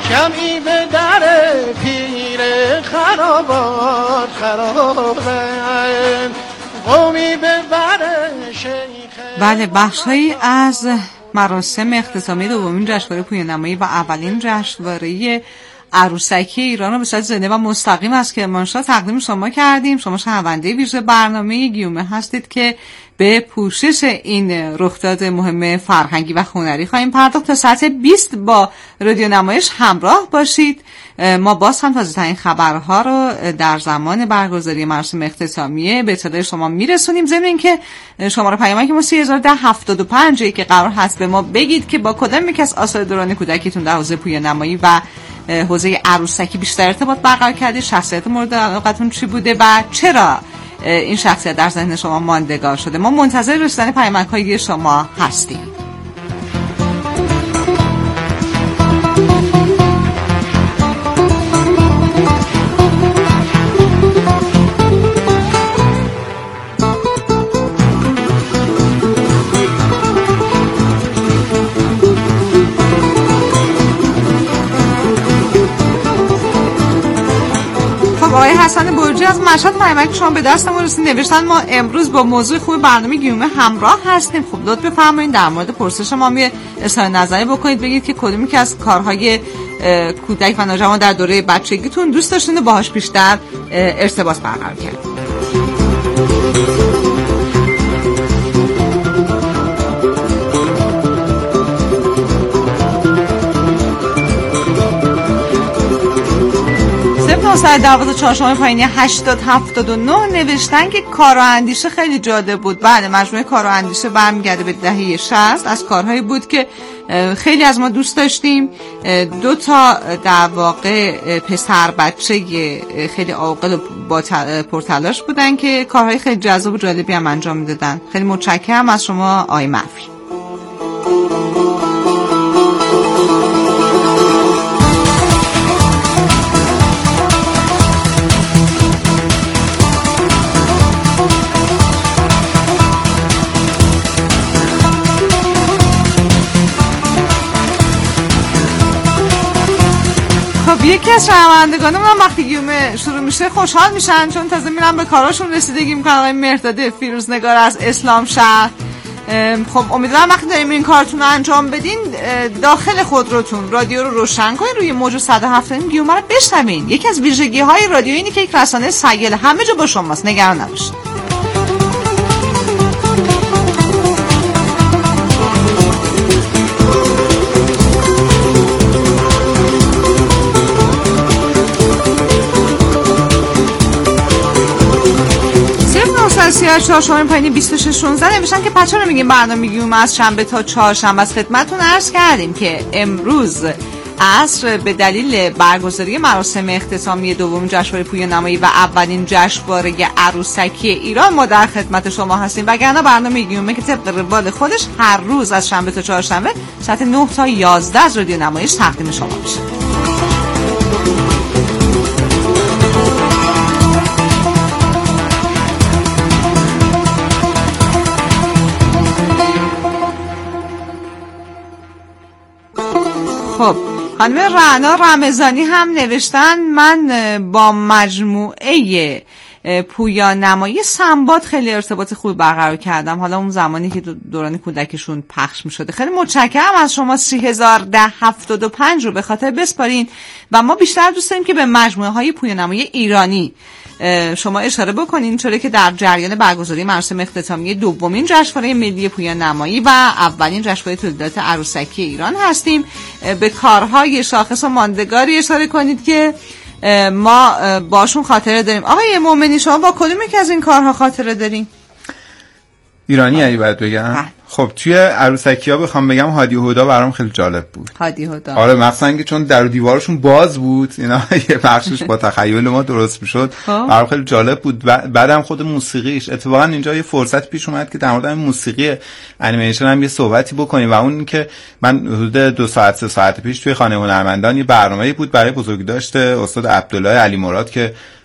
جمعی به در پیر خرابات خرابن قومی به بر شیخ. بله، بخش‌هایی از مراسم اختتامیه دومین جشنواره پویانمایی و اولین جشنواره عروسکی ایران رو به صورت زنده و مستقیم از کرمانشاه تقدیم شما کردیم. شما شنونده ویژه برنامه گیومه هستید که به پوشش این رخداد مهم فرهنگی و هنری خواهیم پرداخت. تا ساعت 20 با رادیو نمایش همراه باشید. ما باز هم تازه‌ترین خبرها رو در زمان برگزاری مراسم اختتامیه به اطلاع شما میرسونیم. ضمن اینکه شماره پیامک ما 301075 که قرار هست به ما بگید که با کدام یک از آثار دوران کودکیتون در حوزه پویانمایی و حوزه عروسکی بیشتر ارتباط برقرار کردید، شخصیت مورد علاقتون چی بوده و چرا این شخصیت در ذهن شما ماندگار شده. ما منتظر رسیدن پیامک‌های شما هستیم. آقای حسن برجی از مشهد پیامک شما به دستم رسید. نوشتن ما امروز با موضوع خوب برنامه گیومه همراه هستیم. خب لطف بفرمایید در مورد پرسش ما می اظهار نظری بکنید، بگید که کدومی که از کارهای کودک و نوجوان در دوره بچگیتون دوست داشتین و باهاش بیشتر ارتباط برقرار کردید. چهارشنبه پایینی 8079 نوشتن که کار و اندیشه خیلی جالب بود. بله، مجموعه کار و اندیشه برمیگرده به دهه 60. از کارهایی بود که خیلی از ما دوست داشتیم. 2 تا در واقع پسر بچه خیلی عاقل و با پرتلاش بودن که کارهای خیلی جذاب و جالبی هم انجام میدادن. خیلی متشکرم از شما آقای معفی. یکی از شنوندگان من وقتی گیومه شروع میشه خوشحال میشن چون تازه میرن به کاراشون رسیدگی میکنن. آقای مهرداد فیروزنگار از اسلام شهر. خب امیدوارم وقتی داریم این کارتون رو انجام بدین داخل خودروتون رادیو رو روشن کنین، روی موج 107 گیومه رو بشنوین. یکی از ویژگی های رادیو اینه که یک رسانه سیال همه جا با شماست، نگران نباشید. چهارشنبه پایینی 2616 نوشتن که بچه‌ها رو میگیم برنامه گیومه از شنبه تا چهارشنبه از خدمتتون عرض کردیم که امروز عصر به دلیل برگزاری مراسم اختتامی دومین جشنواره پویانمایی و اولین جشنواره عروسکی ایران ما در خدمت شما هستیم. وگرنه برنامه گیومه که طبق روال خودش هر روز از شنبه تا چهارشنبه ساعت 9 تا 11 از رادیو نمایش تقدیم شما میشه. خب خانم رعنا رمضانی هم نوشتن من با مجموعه پویانمایی سنباد خیلی ارتباط خوبی برقرار کردم، حالا اون زمانی که دوران کودکشون پخش می شده. خیلی متشکرم از شما. 301075 رو به خاطر بسپارین و ما بیشتر دوست داریم که به مجموعه های پویانمایی ایرانی شما اشاره بکنین، چون که در جریان برگزاری مراسم اختتامیه دومین جشنواره ملی پویانمایی و اولین جشنواره تولیدات عروسکی ایران هستیم. به کارهای شاخص و ماندگاری اشاره کنید که ما باشون خاطره داریم. آقای مومنی شما با کدوم یکی از این کارها خاطره دارین؟ ایرانی ای باید بگم. خب توی عروسکی‌ها بخوام بگم هادی و هدا برام خیلی جالب بود. هادی هدا، آره، مخصوصا که چون در و دیوارشون باز بود، اینا یه بخشش با تخیل ما درست میشد، برام خیلی جالب بود. بعدم خود موسیقیش، اتفاقا اینجا یه فرصت پیش اومد که در مورد موسیقی انیمیشن هم یه صحبتی بکنیم و اون که من حدود 2 ساعت 3 ساعت پیش توی خانه هنرمندان یه برنامه‌ای بود برای بزرگداشت استاد عبدالله علی مراد که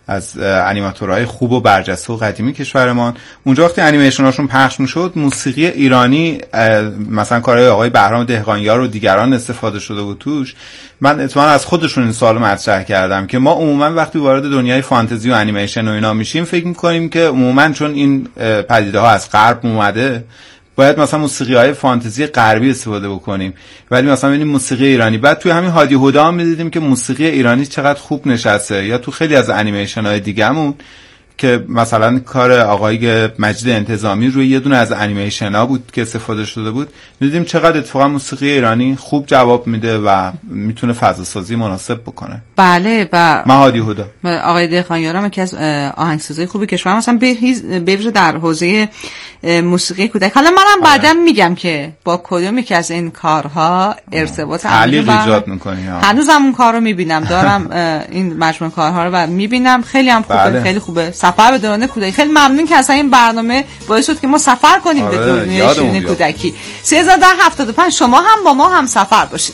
از انیماتورهای خوب و برجسته و قدیمی کشورمان. اونجا وقتی انیمیشناشون پخش میشد موسیقی ایرانی مثلا کارهای آقای بهرام دهقانیار و دیگران استفاده شده بود توش. من اتفاقا از خودشون این سوالو مطرح کردم که ما عموما وقتی وارد دنیای فانتزی و انیمیشن و اینا میشیم فکر میکنیم که عموما چون این پدیده ها از غرب اومده باید مثلا موسیقی‌های فانتزی غربی استفاده بکنیم، ولی مثلا ببینیم موسیقی ایرانی. بعد توی همین هادی هدا هم می‌دیدیم که موسیقی ایرانی چقدر خوب نشسته، یا تو خیلی از انیمیشن‌های دیگه‌مون که مثلا کار آقای مجید انتظامی روی یه دونه از انیمیشن‌ها بود که استفاده شده بود، دیدیم چقدر اتفاقا موسیقی ایرانی خوب جواب میده و میتونه فضاسازی مناسب بکنه. بله. و هادی هدا آقای دهقانیار هم یکی از آهنگسازای خوبی کشور مثلا به ویژه در حوزه موسیقی کودک. حالا منم بعداً میگم که با کدوم یکی از این کارها ارتباط تعلیق ایجاد می‌کنی. هنوزم اون کارو میبینم، دارم این مجموعه کارها رو میبینم، خیلی هم خوبه. بله. خیلی خوبه. سفر به دوران کودکی. خیلی ممنون که اصلا این برنامه باعث شد که ما سفر کنیم به دوران شیرین کودکی. 1375 شما هم با ما هم سفر باشید.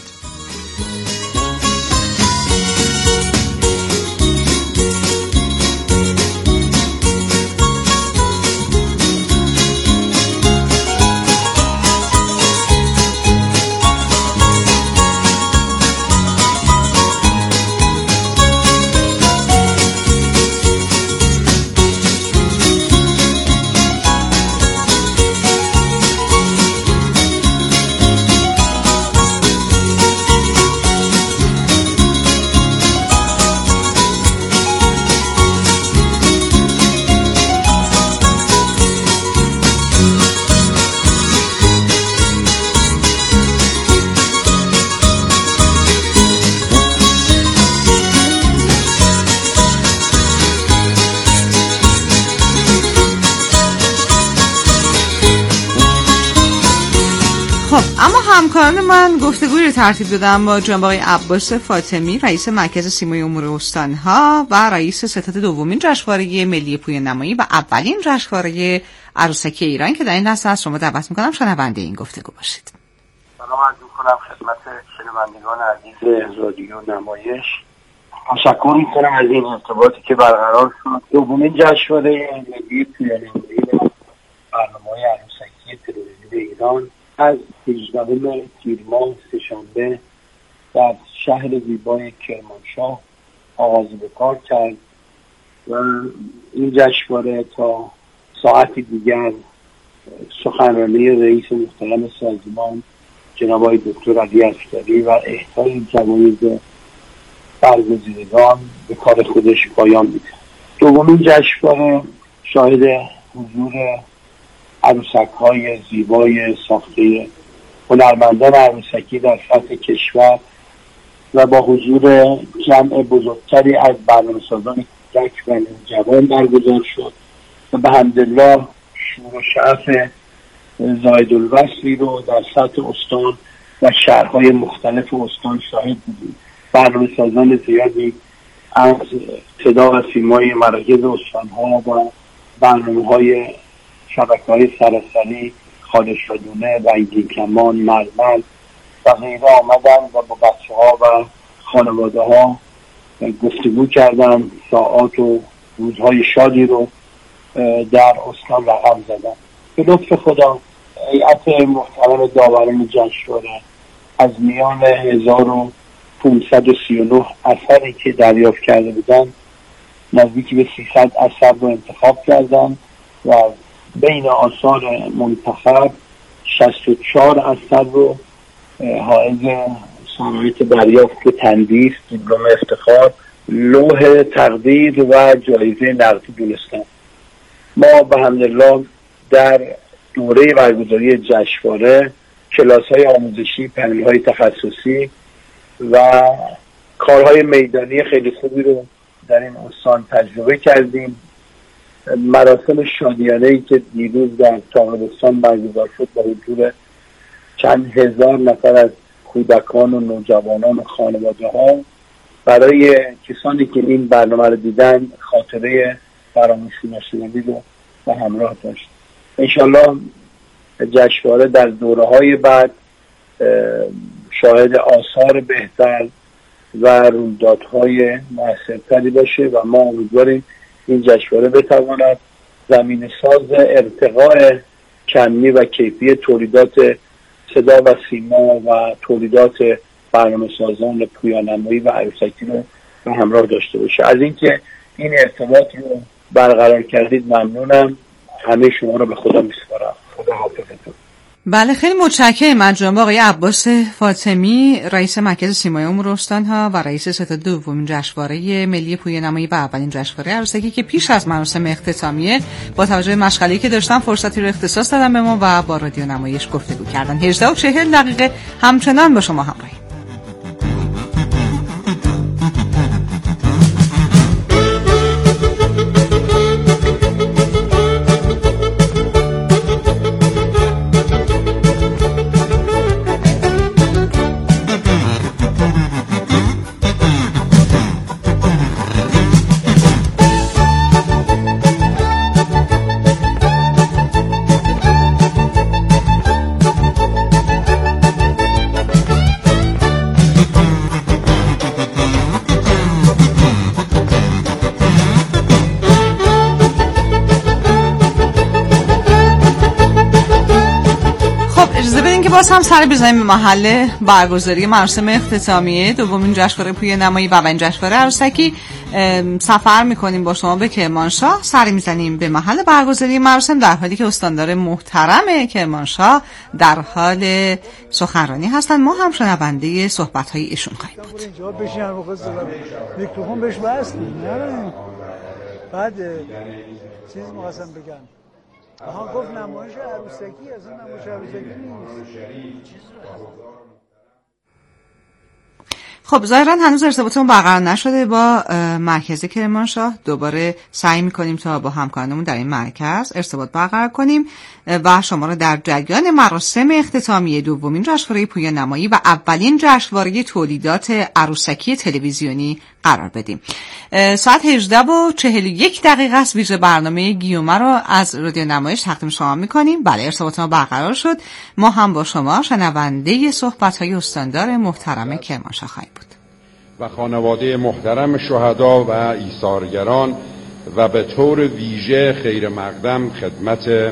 همکاران من گفتگوی رو ترتیب دادم با جناب آقای عباس فاطمی، رئیس مرکز سیمای امور استان‌ها و رئیس ستاد دومین جشنواره ملی پویه نمایی و اولین جشنواره عروسکی ایران که در این لحظه از شما دعوت می‌کنم شنونده این گفتگو باشید. سلام عرض می‌کنم خدمت شنوندگان عزیز رادیو نمایش. تشکر می‌کنم از این ارتباطی که برقرار شد. دومین جشنواره ملی پویه نمایی و برنامه‌های عروسکی تلویزیون ایران از 18 تیر ماه سه‌شنبه در شهر زیبای کرمانشاه آغاز به کار کرد و این جشنواره تا ساعتی دیگر سخنرانی رئیس محترم سازمان جناب آقای دکتر علی اصغری و اهدای جوایز برگزیدگان به کار خودش پایان میده. دومین جشنواره شاهد حضور عروسک‌های زیبای ساخته هنرمندان عروسکی در سطح کشور و با حضور جمع بزرگتری از برنامه‌سازان کودک و جوان برگزار شد و به حمدالله شور و شعف زایدالوصلی رو در سطح استان و شهرهای مختلف استان شاهد بودیم. برنامه‌سازان زیادی از صدا و سیمای مراکز استان‌ها و برنامه‌های شبکه‌های سراسری، خانه‌شادونه، رنگین کمان، مرمل و غیره آمدن و با بچه‌ها و خانواده‌ها گفتگو کردن، ساعات و روزهای شادی رو در استان رقم زدن. به لطف خدا هیئت محترم داوران جشنواره از میان 1539 اثری که دریافت کرده بودن نزدیکی به 300 اثر رو انتخاب کردن و بین آثار منتخب 64 اثر رو حائز شرایط دریافت تندیس، دیپلم افتخار، لوح تقدیر و جایزه نقدی دونستن. ما به حمدالله در دوره برگزاری جشنواره کلاس‌های آموزشی، پنل‌های تخصصی و کارهای میدانی خیلی خوبی رو در این استان تجربه کردیم. مراسم شادیانه‌ای که دیروز در تاقدستان برگزار شد با حضور چند هزار نفر از کودکان و نوجوانان و خانواده‌ها برای کسانی که این برنامه رو دیدن خاطره فراموش نشدنی رو به همراه داشت. انشالله جشنواره در دوره‌های بعد شاهد آثار بهتر و رویدادهای موثرتری باشه و ما امیدواریم این جشنواره بتواند زمین ساز ارتقاء کمی و کیفی تولیدات صدا و سیما و تولیدات برنامه سازان پویانمایی و عروسکی رو به همراه داشته باشه. از اینکه این ارتباط رو برقرار کردید ممنونم. همه شما رو به خدا میسپارم. خدا حافظتون. بله خیلی متشکرم از جناب آقای عباس فاطمی، رئیس مرکز سیمای امور استان‌ها و رئیس ستاد دومین جشنواره ملی پویانمایی و اولین جشنواره عروسکی که پیش از مراسم اختتامیه با توجه به مشغله‌ای که داشتن فرصتی رو اختصاص دادن به ما و با رادیو نمایش گفتگو کردن. 18:40 دقیقه همچنان با شما همراهیم. باز هم سر بزنیم به محل برگزاری مراسم اختتامیه دومین جشنواره پویانمایی و اولین جشنواره عروسکی. سفر میکنیم با شما به کرمانشاه، سری میزنیم به محل برگزاری مراسم در حالی که استاندار محترم کرمانشاه در حال سخنرانی هستند. ما هم شنونده صحبت‌های ایشون خواهیم بود. میکروفون بهش بستی نه بعد چیز می‌خواستم بگم. آها گفت نمایش عروسکی، از این نمایش عروسکی نیست. خب ظاهرا هنوز ارتباطمون برقرار نشده با مرکز کرمانشاه. دوباره سعی میکنیم تا با همکارانمون در این مرکز ارتباط برقرار کنیم و شما رو در جریان مراسم اختتامیه دومین جشنواره پویانمایی و اولین جشنواره تولیدات عروسکی تلویزیونی قرار بدیم. ساعت 18:41 دقیقه است. ویژه برنامه گیومه رو از رادیو نمایش تقدیم شما میکنیم. بله ارتباط ما برقرار شد. ما هم با شما شنونده صحبت‌های استاندار محترم کرمانشاه خواهیم بود. و خانواده محترم شهدا و ایثارگران و به طور ویژه خیر مقدم خدمت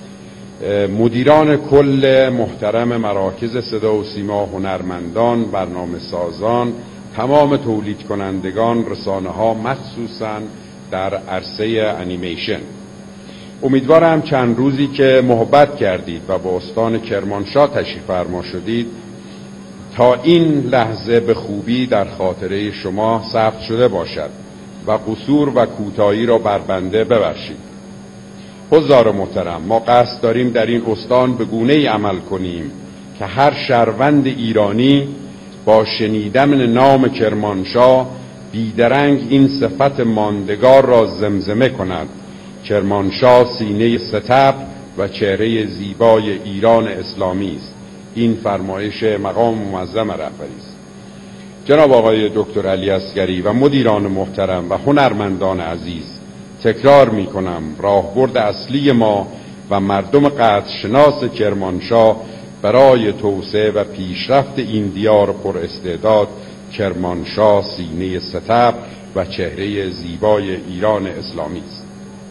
مدیران کل محترم مراکز صدا و سیما، هنرمندان، برنامه سازان، تمام تولید کنندگان، رسانه ها مخصوصاً در عرصه انیمیشن. امیدوارم چند روزی که محبت کردید و با استان کرمانشاه تشریف فرما شدید تا این لحظه به خوبی در خاطره شما ثبت شده باشد و قصور و کوتاهی را بر بنده ببخشید. حضار محترم، ما قصد داریم در این استان به گونه‌ای عمل کنیم که هر شهروند ایرانی با شنیدن نام کرمانشاه بیدرنگ این صفت ماندگار را زمزمه کند: کرمانشاه سینه ستبر و چهره زیبای ایران اسلامی است. این فرمایش مقام معظم رهبری است. جناب آقای دکتر علی اصغری و مدیران محترم و هنرمندان عزیز، تکرار می کنم راهبرد اصلی ما و مردم قدرشناس کرمانشاه برای توسعه و پیشرفت این دیار پر استعداد کرمانشاه سینه ستبر و چهره زیبای ایران اسلامی است.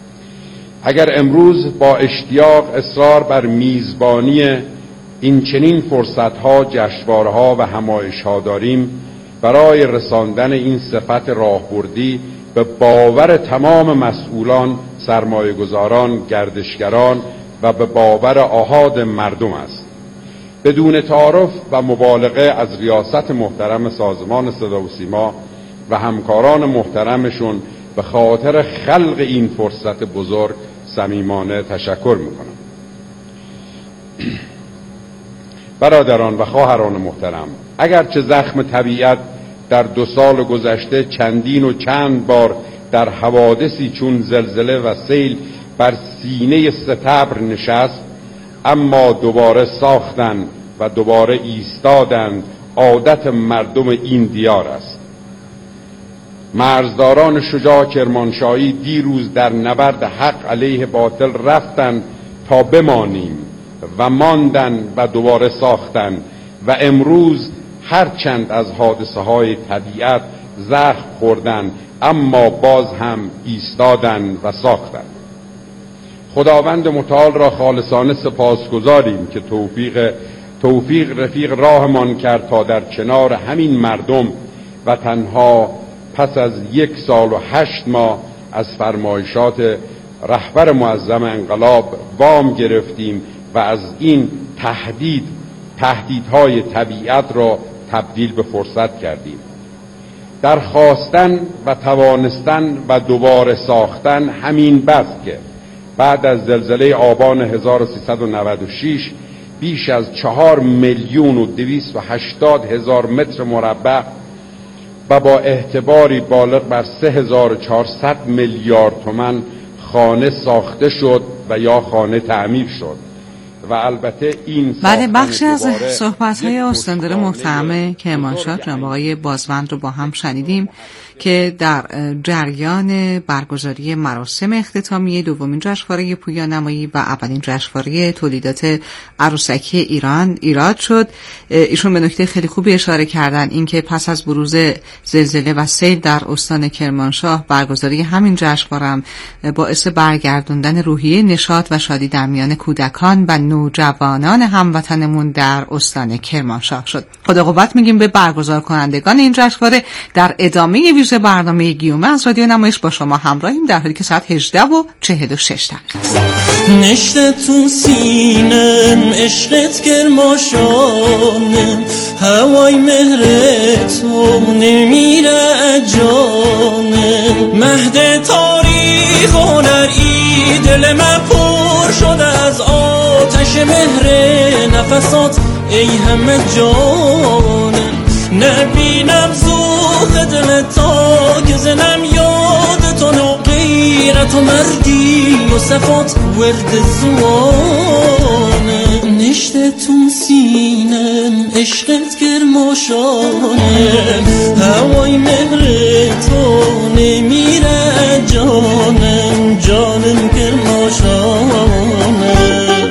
اگر امروز با اشتیاق اصرار بر میزبانی این چنین فرصت‌ها، جشنواره‌ها و همایش‌ها داریم، برای رساندن این صفت راهبردی به باور تمام مسئولان، سرمایه‌گذاران، گردشگران و به باور آحاد مردم است. بدون تعارف و مبالغه از ریاست محترم سازمان صدا و سیما و همکاران محترمشون به خاطر خلق این فرصت بزرگ صمیمانه تشکر میکنم. برادران و خواهران محترم، اگرچه زخم طبیعت در 2 سال گذشته چندین و چند بار در حوادثی چون زلزله و سیل بر سینه ستبر نشست، اما دوباره ساختن و دوباره ایستادن عادت مردم این دیار است. مرزداران شجاع کرمانشاهی دیروز در نبرد حق علیه باطل رفتن تا بمانیم و ماندن و دوباره ساختن و امروز هرچند از حادثه های طبیعت زخم خوردن اما باز هم ایستادن و ساختن. خداوند متعال را خالصانه سپاسگزاریم که توفیق رفیق راهمان کرد تا در کنار همین مردم و تنها پس از 1 سال و 8 ماه از فرمایشات رهبر معظم انقلاب وام گرفتیم و از این تهدیدهای طبیعت را تبدیل به فرصت کردیم. در خواستن و توانستن و دوباره ساختن همین بس که بعد از زلزله آبان 1396 بیش از 4,280,000 متر مربع و با اعتباری بالغ بر 3,400 میلیارد تومان خانه ساخته شد و یا خانه تعمیر شد و البته این بله بخشی از صحبت‌های استاندار محترم کرمانشاه جناب آقای بازوند رو با هم شنیدیم که در جریان برگزاری مراسم اختتامیه دومین جشنواره پویانمایی و اولین جشنواره تولیدات عروسکی ایران ایراد شد. ایشون به نکته خیلی خوبی اشاره کردن، اینکه پس از بروز زلزله و سیل در استان کرمانشاه برگزاری همین جشنواره هم باعث برگردوندن روحیه نشاط و شادی در میان کودکان و نوجوانان هموطنمون در استان کرمانشاه شد. خدا قوت میگیم به برگزار کنندگان این جشنواره. در ادامه ویژه برنامه گیومه از رادیو نمایش با شما همراهیم، در حالی که ساعت 18:46 نشت تو سینم عشقت کرماشانم، هوای مهر تو نمیره جانم، مهد تاریخ هنری دل من پر شده از آتش مهر نفسات ای همه جانم، نبینم زوخ دل تا گزنم یاد تو نو غیرت و مردی و صفات ورد زوانم، نشت تو سینم عشقت کرماشانم، هوای مهر تو نمیره جانم، جانم کرماشانم.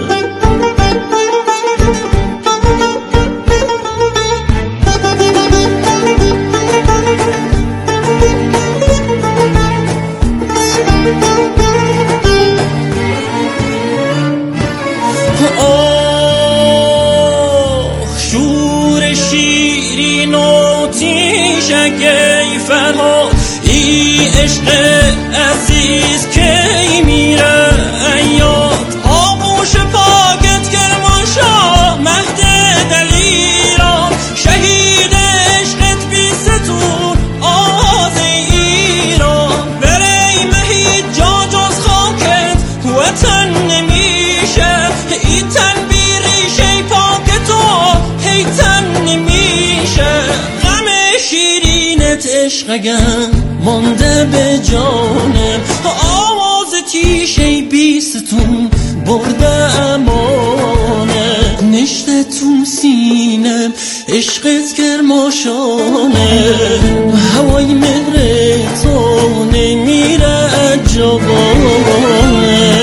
عشق عزیز کی میره ایاد آغوش پاکت کرمانشاه، مهد دلیران شهید عشقت بی ستون آواز ایران، بری مهید جا جز خاکت وطن نمیشه، ای تن بی ریشه پاکت و هی تن نمیشه، غم شیرینت عشق اگم مانده به جانم، آواز تیشه بیستون برده امانه، نشت تو سینم عشقت کرماشانه، هوای مهر تو نمیره جوانه.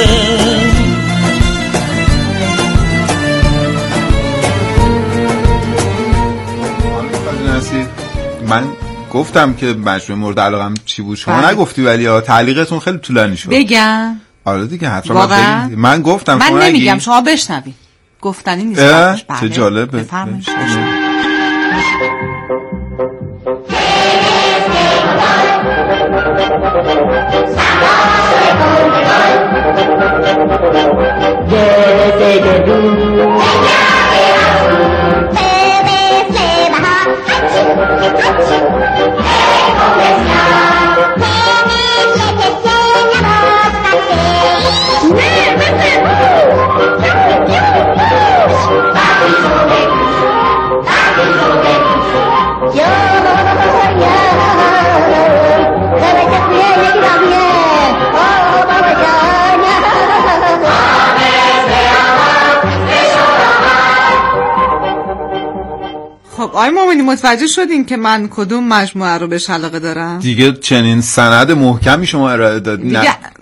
من گفتم که مجموعه مورد علاقم چی بود، شما نگفتی ولی تعلیقتون خیلی طولانی شد. بگم آره دیگه حتما بگید. من گفتم من نمیگم شما بشنوید، گفتنی نیست. چه جالبه. بفرمایید. خب آقای مومنی متوجه شدین که من کدوم مجموعه رو بهش علاقه دارم؟ دیگه چنین سند محکمی شما ارائه دادین.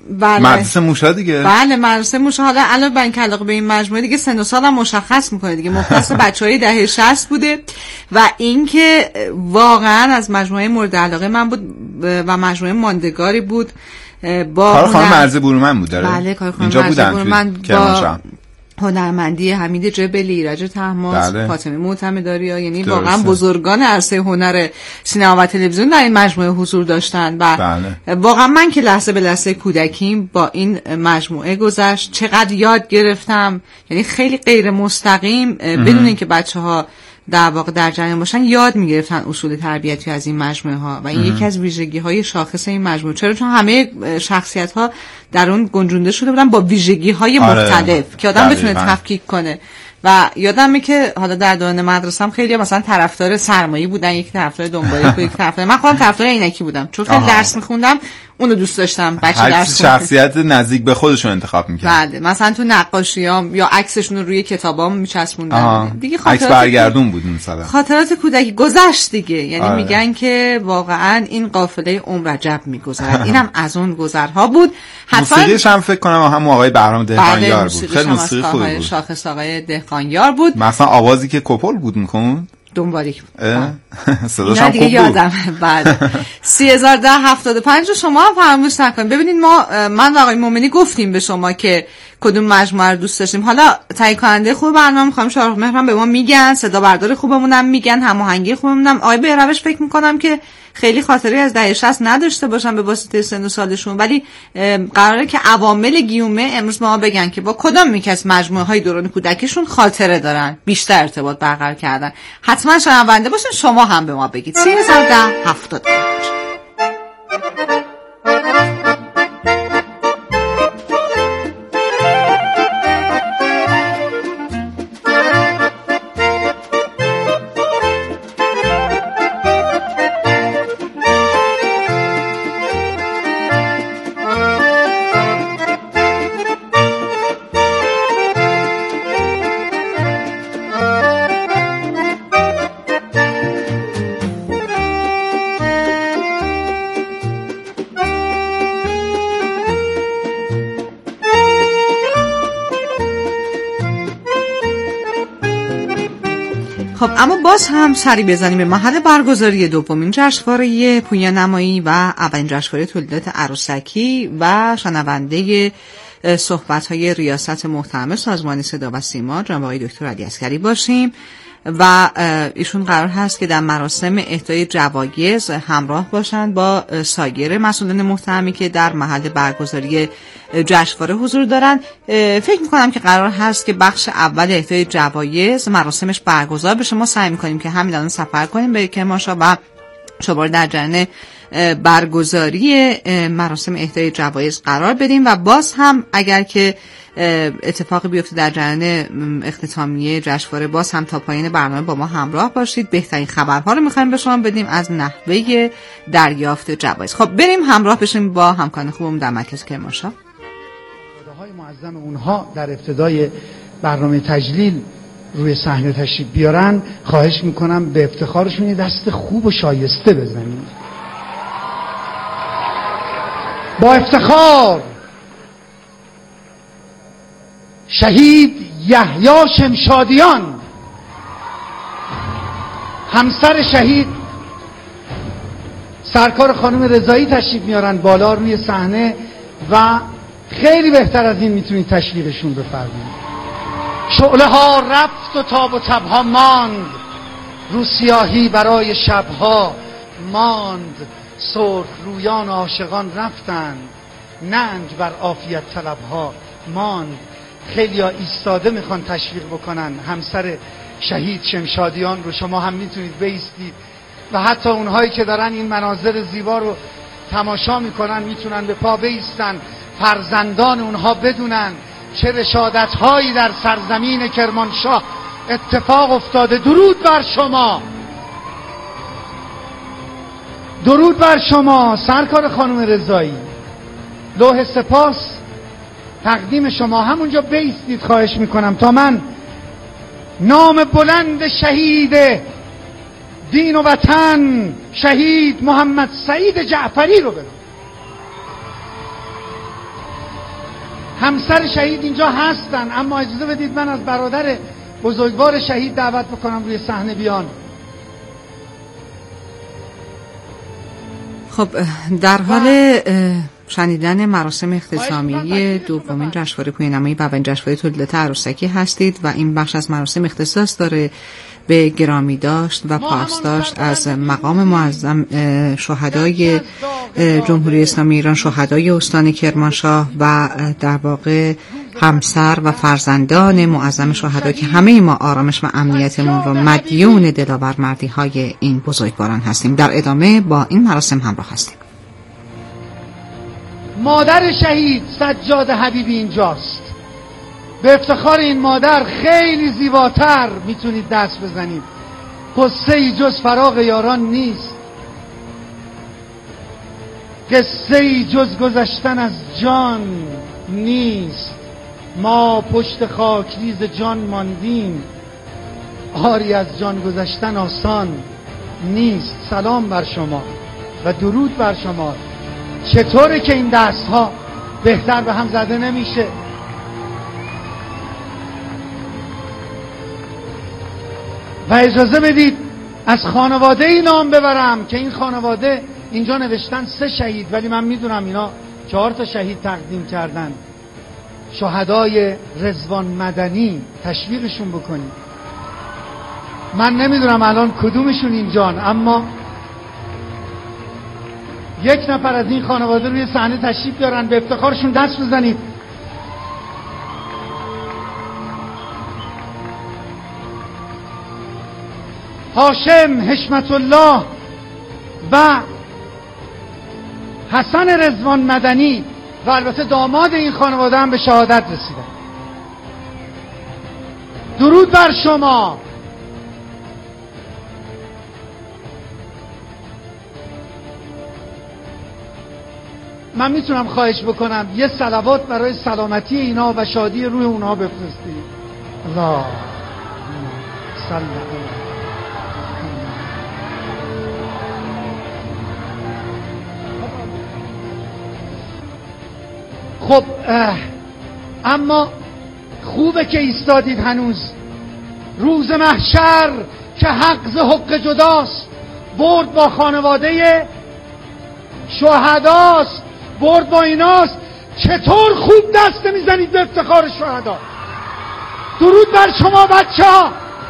مدرسه موشا دیگه. بله مدرسه موشا. حالا علاوه بر اینکه علاقه به این مجموعه دیگه سن و سالم مشخص میکنه دیگه، مختص بچهای دهه 60 بوده و اینکه واقعا از مجموعه مورد علاقه من بود و مجموعه ماندگاری بود. با کار خانم مرزه برومند بود داره. بله کار خانم اینجا مرزه بودن با هنرمندی حمید جبلی، ایرج طهماسب، بله. فاطمه معتمداریا، یعنی واقعا بزرگان عرصه هنر سینما و تلویزیون در این مجموعه حضور داشتن و بله. واقعا من که لحظه به لحظه کودکیم با این مجموعه گذشت، چقدر یاد گرفتم، یعنی خیلی غیر مستقیم بدون اینکه بچه‌ها در واقع در جریان باشن یاد میگرفتن اصول تربیتی از این مجموعه ها و این یکی از ویژگی های شاخص این مجموعه. چرا؟ چون همه شخصیت ها در اون گنجونده شده بودن با ویژگی های مختلف که آدم بتونه تفکیک کنه. و یادمه که حالا در دوران مدرسه‌ام خیلی مثلا طرفدار سرمایی بودن، یک طرفدار دنباله، یک طرفدار، من خودم طرفدار عینکی بودم چون خیلی درس می‌خوندم اونو دوست داشتم. بچه درس شخصیت نزدیک به خودشون انتخاب می‌کردن. بله مثلا تو نقاشیام یا عکسشون رو روی کتابام میچسبوندن دیگه. عکس برگردون بود مثلا. خاطرات کودکی گذشت دیگه، یعنی میگن که واقعا این قافله عمر عجب میگذرد. اینم از اون گذرها بود. موسیقیش هم فکر کنم هم آقای بهرام دهقانیار بود. خیلی موسیقی خوبی بود. شاخص آقای دهقانیار بود. مثلا آوازی که کپل بود میخوند دنبالیک بود. صداش هم خوب بود. یادم بعد 301075 رو شما هم فراموش نکنید. ببینید من و آقای مومنی گفتیم به شما که کدوم مجموعه رو دوست داشتیم. حالا تهیه کننده خوب برنامه می‌خوام شارق مهرم به ما میگن، صدا بردار خوبمون هم میگن، هماهنگی خوبمون هم. آقای بهروش فکر می‌کنم که خیلی خاطری از دهه 60 نداشته باشن به واسطه سن و سالشون، ولی قراره که عوامل گیومه امروز به ما بگن که با کدام یک از مجموعه‌های دوران کودکیشون خاطره دارن، بیشتر ارتباط برقرار کردن. حتما شنونده باشین، شما هم به ما بگید. 301075. خب اما باز هم سری بزنیم به محل برگزاری دومین جشنواره پویانمایی و اولین جشنواره تولیدات عروسکی و شنونده صحبت‌های ریاست محترم سازمان صدا و سیما جناب آقای دکتر علی عسکری باشیم و ایشون قرار هست که در مراسم اهدای جوایز همراه باشند با سایر مسئولین محترمی که در محل برگزاری جشنواره حضور دارن. فکر میکنم که قرار هست که بخش اول اهدای جوایز مراسمش برگزار بشه. ما سعی میکنیم که همین الان سفر کنیم به کرمانشاه و شما در جریان برگزاری مراسم اهدای جوایز قرار بدیم و باز هم اگر که اتفاقی بیفته در جریان اختتامیه جشنواره باز هم تا پایین برنامه با ما همراه باشید. بهترین خبرها رو می‌خوایم به شما بدیم از نحوه دریافت جوایز. خب بریم همراه بشیم با همکاران خوبم در مرکز کرمانشاه. خداهای معظم اونها در ابتدای برنامه تجلیل روی صحنه تشریف بیارن، خواهش میکنم به افتخارشون یه دست خوب و شایسته بزنیم. با افتخار شهید یحیی شمشادیان، همسر شهید سرکار خانم رضایی تشریف میارن بالا روی صحنه و خیلی بهتر از این میتونید تشویقشون بفرمایید. شعله ها رفت و تاب و تبها ماند، رو سیاهی برای شبها ماند، سرخ رویان عاشقان رفتند، ننج بر عافیت طلبها ماند. خیلی ها ایستاده میخوان تشویق بکنن همسر شهید شمشادیان رو. شما هم میتونید بایستید و حتی اونهایی که دارن این مناظر زیبا رو تماشا میکنن میتونن به پا بایستن، فرزندان اونها بدونن چه رشادت هایی در سرزمین کرمانشاه اتفاق افتاده. درود بر شما، درود بر شما سرکار خانم رضایی. لوح سپاس تقدیم شما. همونجا بایستید خواهش میکنم تا من نام بلند شهید دین و وطن شهید محمد سعید جعفری رو بگم. همسر شهید اینجا هستن، اما اجازه بدید من از برادر بزرگوار شهید دعوت بکنم روی صحنه بیان. خب در حال شنیدن مراسم اختتامیه دومین جشنواره پویانمایی و اولین جشنواره تولیدات عروسکی هستید و این بخش از مراسم اختصاص داره به گرامی داشت و پاسداشت از مقام معظم شهدای جمهوری اسلامی ایران، شهدای استان کرمانشاه و در واقع همسر و فرزندان معظم شهدا که همه ما آرامش و امنیتمون رو مدیون دلاورمردی های این بزرگواران هستیم. در ادامه با این مراسم همراه هستیم. مادر شهید سجاد حبیبی اینجاست. به افتخار این مادر خیلی زیباتر میتونید دست بزنید. قصه ای جز فراق یاران نیست، قصه ای جز گذشتن از جان نیست. ما پشت خاکریز جان ماندیم، آری از جان گذشتن آسان نیست. سلام بر شما و درود بر شما. چطوره که این دست ها بهتر به هم زده نمیشه؟ و اجازه بدید از خانواده ای نام ببرم که این خانواده اینجا نوشتن 3 شهید، ولی من میدونم اینا 4 تا شهید تقدیم کردن. شهدای رضوان مدنی، تشویقشون بکنید. من نمیدونم الان کدومشون اینجان، اما یک نفر از این خانواده روی صحنه تشریف بیارن، به افتخارشون دست بزنید. هاشم حشمت الله و حسن رضوان مدنی و البته داماد این خانواده هم به شهادت رسیدن. درود بر شما. من میتونم خواهش بکنم یه صلوات برای سلامتی اینا و شادی روح اونها بفرستید. الله صلی الله. خب اما خوبه که ایستادید هنوز. روز محشر که حق ز حق جداست، برد با خانواده شهداست، برد با ایناست. چطور خوب دست میزنید به افتخار شهدا. درود بر شما بچه ها.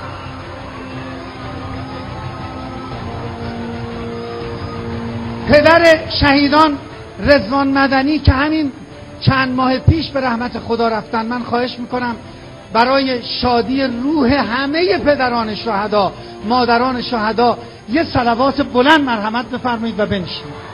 پدر شهیدان رضوان مدنی که همین چند ماه پیش به رحمت خدا رفتن، من خواهش میکنم برای شادی روح همه پدران شهدا، مادران شهدا یه صلوات بلند مرحمت بفرمایید و بنشینید.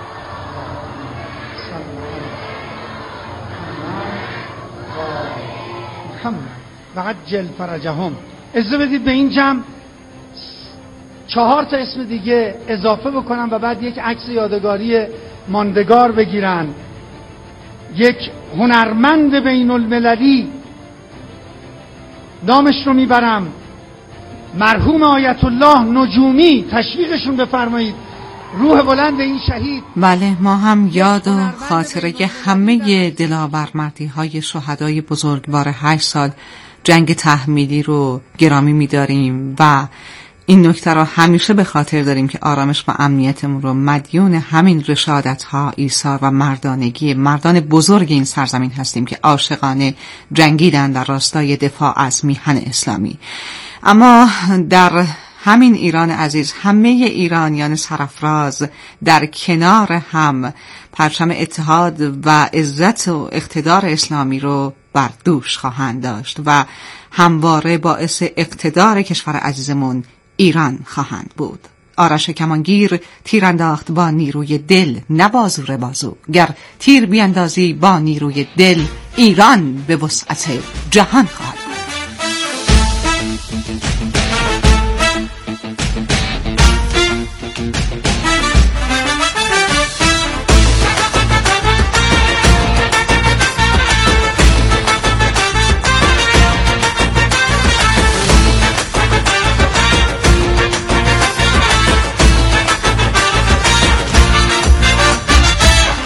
فقط جل فرجهم. اجازه بدید به این جمع 4 تا اسم دیگه اضافه بکنم و بعد یک عکس یادگاری ماندگار بگیرن. یک هنرمند بین المللی نامش رو میبرم، مرحوم آیت الله نجومی، تشویقشون بفرمایید. روح بلند این شهید. بله، ما هم یاد و خاطره همه دلاورمردی های شهدای بزرگوار 8 سال جنگ تحمیلی رو گرامی می‌داریم و این نکته را همیشه به خاطر داریم که آرامش و امنیتمون رو مدیون همین رشادت‌ها، ایثار و مردانگی مردان بزرگ این سرزمین هستیم که عاشقانه جنگیدن در راستای دفاع از میهن اسلامی. اما در همین ایران عزیز همه ایرانیان سرافراز در کنار هم پرچم اتحاد و عزت و اقتدار اسلامی رو بر دوش خواهند داشت و همواره باعث اقتدار کشور عزیزمون ایران خواهند بود. آرش کمانگیر تیر انداخت با نیروی دل، نه بازو بازو. گر تیر بیندازی با نیروی دل، ایران به وسعت جهان خواهد بود.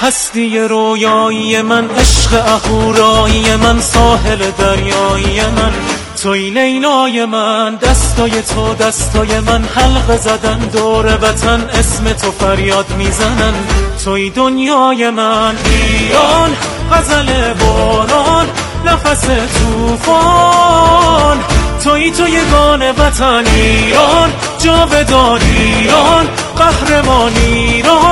هستی رویایی من، عشق اهورایی من، ساحل دریایی من، توی لیلای من، دستای تو دستای من، حلقه زدن دور وطن، اسم تو فریاد میزنن، توی دنیای من. ایران غزل باران، نفس توفان، توی یگان وطن. ایران جاودان، ایران قهرمان، ایران